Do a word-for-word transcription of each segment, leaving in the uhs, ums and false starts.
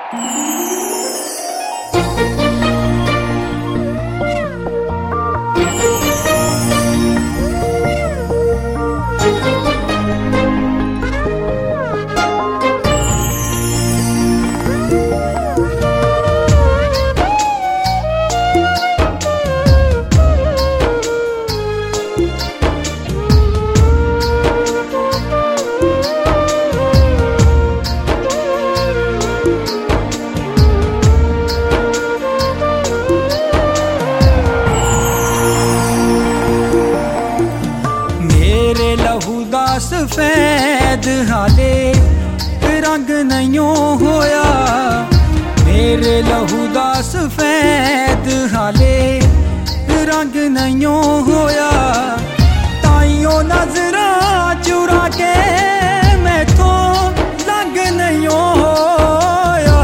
सफेद हाले रंग नहीं होया, मेरे लहू दा सफेद हाले रंग नहीं होया। ताइयों नजरा चुरा के मैथों लंग नहीं होया,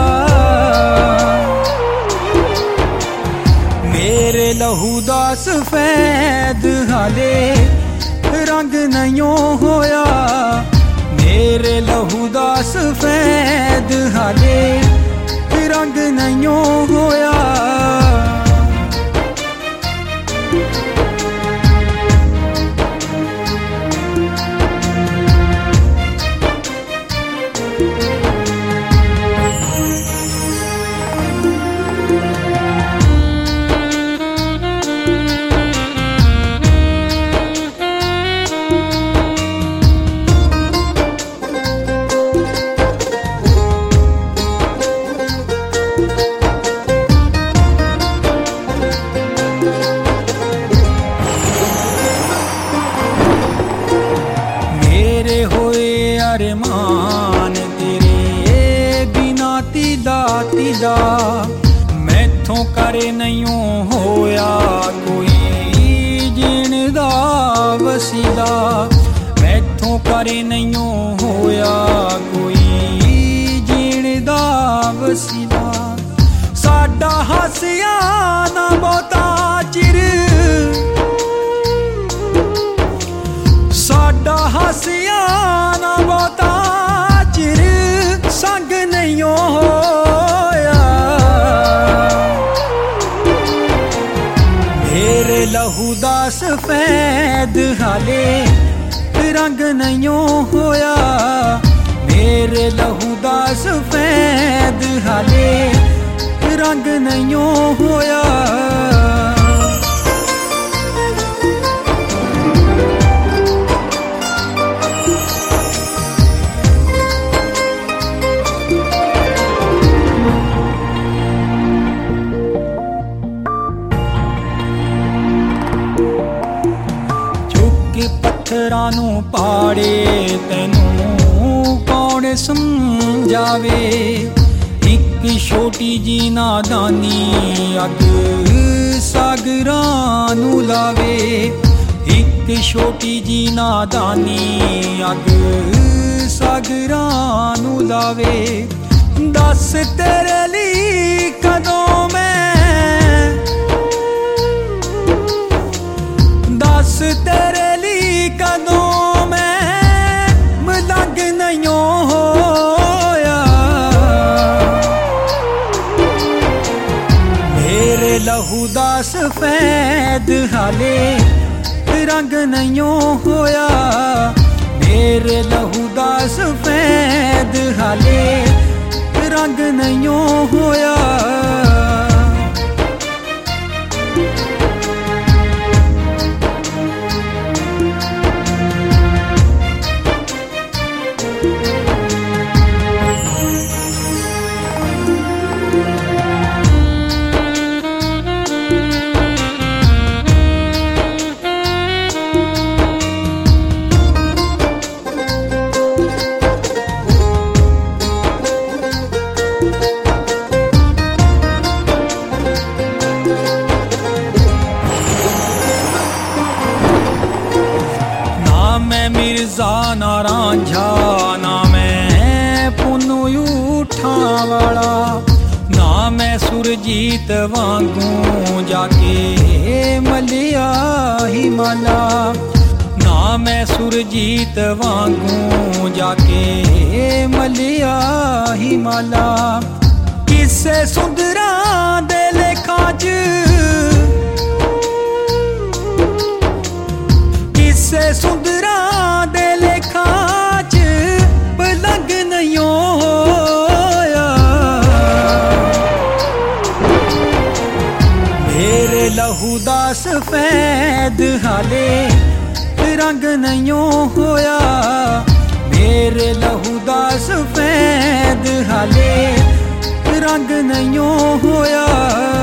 मेरे लहू दा सफेद हाले रंग नहीं होया, मेरे लहू दा सफेद हाले रंग नहीं होया। अरमान तेरे बिना तिला तिला मैथों करे नहीं होया कोई जीण दा वसीला, मैथों करे नहीं होया कोई जीण दा वसीला। साडा हसिया ना बहुता चिर, साडा हसिया ना बहुता चिर संग नहीं होया, मेरे लहू दा सफेद हाले रंग नहीं होया, मेरे लहू दा सफेद हाले रंग नहीं होया। पत्थरां नूं पाड़े तैनूं कौन समझावे, एक छोटी जी नादानी अग सागरां नूं लावे, एक छोटी जी नादानी अग सागरां नूं लावे। दस तेरे लिए कदों मैं, दस तेरे कदों मैं मलंग नहीं होया, मेरे लहू दा सफेद हाले रंग नहीं होया, मेरे लहू दा सफेद हाले रंग नहीं होया। मिर्जा ना रांझा ना मैं पुन्नू उठा वाला, ना मैं सुरजीत वांगू जाके मलिया ही माला, ना मैं सुरजीत वांगू जाके मलिया ही माला। ਕਿਸੇ ਸੁੰਦਰਾਂ ਦੇ ਲੇਖਾਂ 'ਚ ਕਿਸੇ ਸੁੰਦਰਾਂ ਦੇ ਲੇਖਾਂ 'ਚ ਪਲੰਗ ਨਹੀਂ ਹੋਇਆ ਮੇਰੇ ਲਹੂ ਦਾ ਸਫੈਦ ਹਾਲੇ रंग नहीं होया मेरे लहू दा सफेद हाले रंग नहीं होया।